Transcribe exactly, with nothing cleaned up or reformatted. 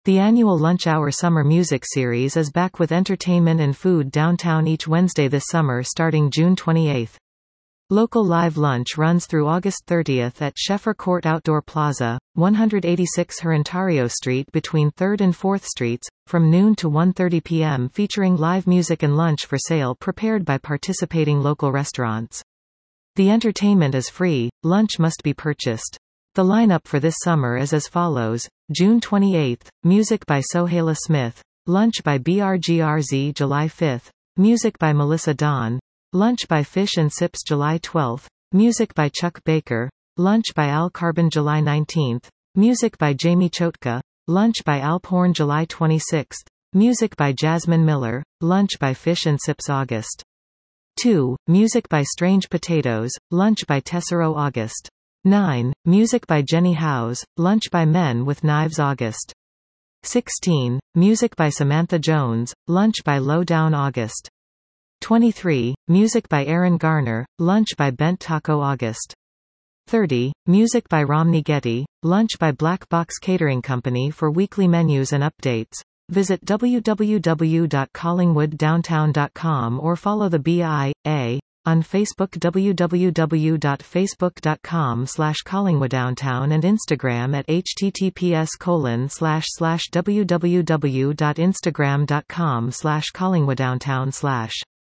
The annual Lunch Hour Summer Music Series is back with entertainment and food downtown each Wednesday this summer starting June twenty-eighth. Local live lunch runs through August thirtieth at Sheffer Court Outdoor Plaza, one eighty-six Herentario Street between third and fourth Streets, from noon to one thirty p m featuring live music and lunch for sale prepared by participating local restaurants. The entertainment is free, lunch must be purchased. The lineup for this summer is as follows: June twenty-eighth, music by Sohaila Smith, lunch by B R G R Z July fifth, music by Melissa Dawn, lunch by Fish and Sips July twelfth, music by Chuck Baker, lunch by Al Carbon July nineteenth, music by Jamie Chotka, lunch by Al Porn July twenty-sixth, music by Jasmine Miller, lunch by Fish and Sips August two, music by Strange Potatoes, lunch by Tessero August nine, music by Jenny Howes, lunch by Men with Knives August sixteen, music by Samantha Jones, lunch by Low Down August twenty-three, music by Aaron Garner, lunch by Bent Taco August thirty, music by Romney Getty, lunch by Black Box Catering Company. For weekly menus and updates, visit w w w dot collingwood downtown dot com or follow the B I A on Facebook, w w w dot facebook dot com slash collingwooddowntown, and Instagram at h t t p s colon slash slash w w w dot instagram dot com slash collingwooddowntown slash